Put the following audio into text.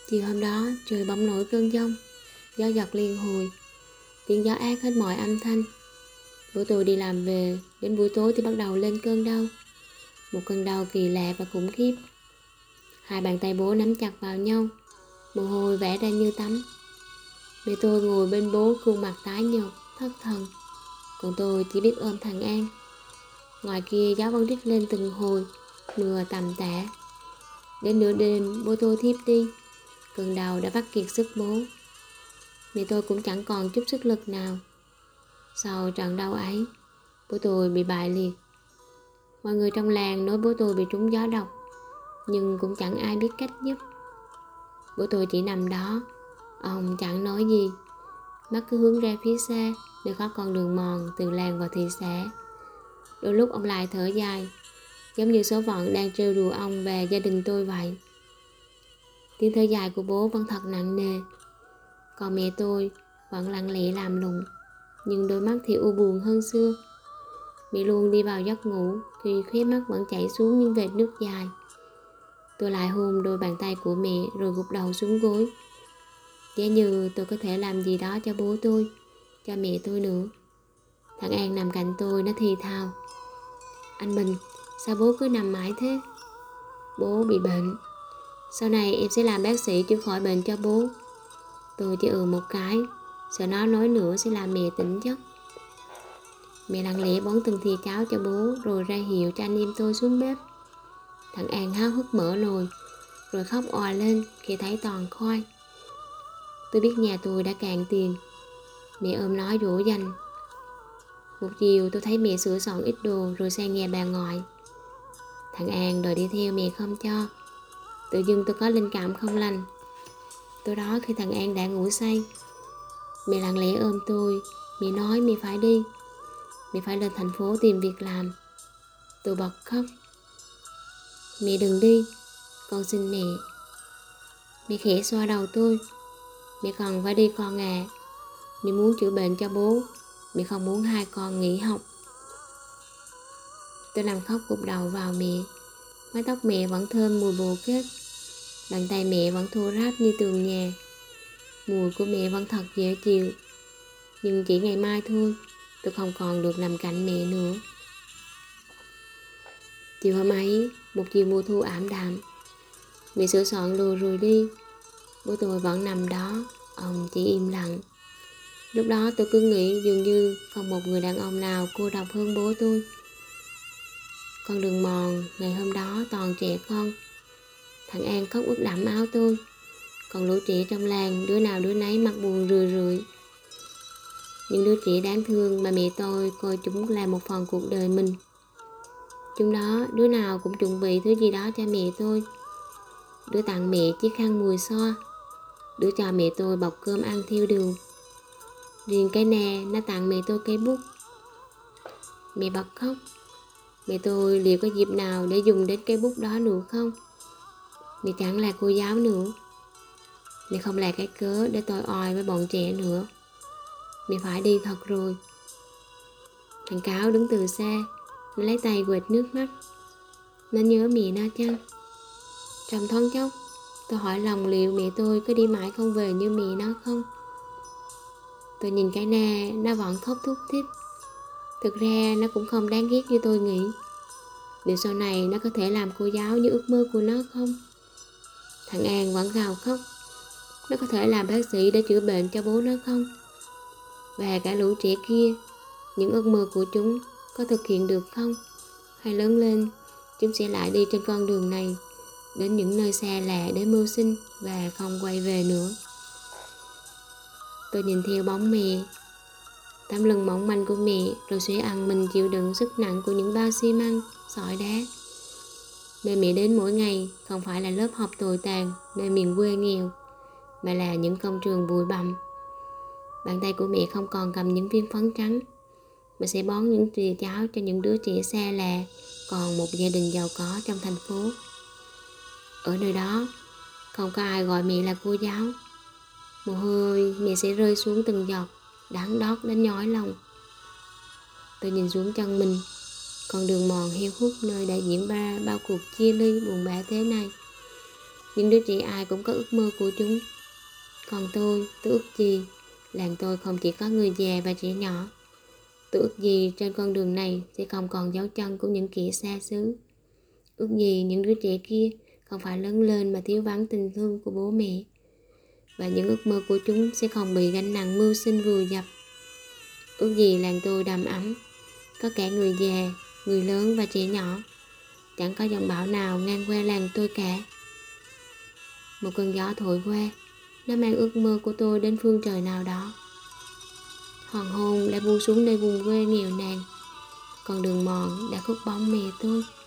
Chiều hôm đó trời bỗng nổi cơn giông, gió giật liên hồi, tiếng gió át hết mọi âm thanh. Bố tôi đi làm về, đến buổi tối thì bắt đầu lên cơn đau. Một cơn đau kỳ lạ và khủng khiếp. Hai bàn tay bố nắm chặt vào nhau, mồ hôi vẽ ra như tắm. Mẹ tôi ngồi bên bố, khuôn mặt tái nhợt, thất thần. Còn tôi chỉ biết ôm thằng An. Ngoài kia gió vẫn rít lên từng hồi, mưa tầm tã. Đến nửa đêm bố tôi thiếp đi, cơn đau đã vắt kiệt sức bố. Mẹ tôi cũng chẳng còn chút sức lực nào. Sau trận đau ấy, bố tôi bị bại liệt. Mọi người trong làng nói bố tôi bị trúng gió độc, nhưng cũng chẳng ai biết cách giúp. Bố tôi chỉ nằm đó, ông chẳng nói gì, mắt cứ hướng ra phía xa, nơi có con đường mòn từ làng vào thị xã. Đôi lúc ông lại thở dài, giống như số phận đang trêu đùa ông và gia đình tôi vậy. Tiếng thở dài của bố vẫn thật nặng nề. Còn mẹ tôi vẫn lặng lẽ làm lụng, nhưng đôi mắt thì u buồn hơn xưa. Mẹ luôn đi vào giấc ngủ khi khóe mắt vẫn chảy xuống những vệt nước dài. Tôi lại hôn đôi bàn tay của mẹ rồi gục đầu xuống gối. Giá như tôi có thể làm gì đó cho bố tôi, cho mẹ tôi nữa. Thằng An nằm cạnh tôi, nó thì thào: "Anh Bình, sao bố cứ nằm mãi thế?" "Bố bị bệnh. Sau này em sẽ làm bác sĩ chữa khỏi bệnh cho bố." Tôi chỉ một cái, sợ nó nói nữa sẽ làm mẹ tỉnh giấc. Mẹ lặng lẽ bón từng thìa cháo cho bố rồi ra hiệu cho anh em tôi xuống bếp. Thằng An háo hức mở nồi rồi khóc òa lên khi thấy toàn khoai. Tôi biết nhà tôi đã cạn tiền. Mẹ ôm nó dỗ dành. Một chiều tôi thấy mẹ sửa soạn ít đồ rồi sang nhà bà ngoại. Thằng An đòi đi theo mẹ không cho. Tự dưng tôi có linh cảm không lành. Tối đó khi thằng An đã ngủ say, mẹ lặng lẽ ôm tôi. Mẹ nói mẹ phải đi, mẹ phải lên thành phố tìm việc làm. Tôi bật khóc. "Mẹ đừng đi, con xin mẹ." Mẹ khẽ xoa đầu tôi. "Mẹ còn phải đi con à. Mẹ muốn chữa bệnh cho bố, mẹ không muốn hai con nghỉ học." Tôi nằm khóc gục đầu vào mẹ. Mái tóc mẹ vẫn thơm mùi bồ kết. Bàn tay mẹ vẫn thô ráp như tường nhà. Mùi của mẹ vẫn thật dễ chịu. Nhưng chỉ ngày mai thôi, tôi không còn được nằm cạnh mẹ nữa. Chiều hôm ấy, một chiều mùa thu ảm đạm. Mẹ sửa soạn đồ rồi đi. Bố tôi vẫn nằm đó, ông chỉ im lặng. Lúc đó tôi cứ nghĩ dường như không một người đàn ông nào cô độc hơn bố tôi. Con đường mòn ngày hôm đó toàn trẻ con. Thằng An khóc ướt đẫm áo tôi. Còn lũ trẻ trong làng đứa nào đứa nấy mặt buồn rười rượi. Những đứa trẻ đáng thương mà mẹ tôi coi chúng là một phần cuộc đời mình. Chúng đó đứa nào cũng chuẩn bị thứ gì đó cho mẹ tôi. Đứa tặng mẹ chiếc khăn mùi xoa, đứa cho mẹ tôi bọc cơm ăn theo đường. Riêng cái nè, nó tặng mẹ tôi cây bút. Mẹ bật khóc. Mẹ tôi liệu có dịp nào để dùng đến cây bút đó nữa không? Mẹ chẳng là cô giáo nữa. Mẹ không là cái cớ để tôi oai với bọn trẻ nữa. Mẹ phải đi thật rồi. Thằng Cáo đứng từ xa, nó lấy tay quệt nước mắt. Nó nhớ mẹ nó chăng? Trong thoáng chốc, tôi hỏi lòng liệu mẹ tôi có đi mãi không về như mẹ nó không? Tôi nhìn cái na, nó vẫn khóc thút thít. Thực ra nó cũng không đáng ghét như tôi nghĩ. Liệu sau này nó có thể làm cô giáo như ước mơ của nó không? Thằng An vẫn gào khóc. Nó có thể làm bác sĩ để chữa bệnh cho bố nó không? Và cả lũ trẻ kia, những ước mơ của chúng có thực hiện được không? Hay lớn lên, chúng sẽ lại đi trên con đường này, đến những nơi xa lạ để mưu sinh và không quay về nữa. Tôi nhìn theo bóng mẹ, tấm lưng mỏng manh của mẹ, rồi sẽ ăn mình chịu đựng sức nặng của những bao xi măng, sỏi đá. Nơi mẹ đến mỗi ngày không phải là lớp học tồi tàn nơi miền quê nghèo, mà là những công trường bụi bặm. Bàn tay của mẹ không còn cầm những viên phấn trắng, mà sẽ bón những thìa cháo cho những đứa trẻ xa lạ, còn một gia đình giàu có trong thành phố. Ở nơi đó, không có ai gọi mẹ là cô giáo. Mồ hôi mẹ sẽ rơi xuống từng giọt, đắng đót đến nhói lòng. Tôi nhìn xuống chân mình, con đường mòn heo hút nơi đã diễn ra bao cuộc chia ly buồn bã thế này. Những đứa trẻ ai cũng có ước mơ của chúng. Còn tôi ước gì làng tôi không chỉ có người già và trẻ nhỏ. Tôi ước gì trên con đường này sẽ không còn dấu chân của những kẻ xa xứ. Ước gì những đứa trẻ kia không phải lớn lên mà thiếu vắng tình thương của bố mẹ. Và những ước mơ của chúng sẽ không bị gánh nặng mưu sinh vùi dập. Ước gì làng tôi đầm ấm, có cả người già, người lớn và trẻ nhỏ. Chẳng có dòng bão nào ngang qua làng tôi cả. Một cơn gió thổi qua, nó mang ước mơ của tôi đến phương trời nào đó. Hoàng hôn đã buông xuống nơi vùng quê nghèo nàn. Con đường mòn đã khuất bóng mẹ tôi.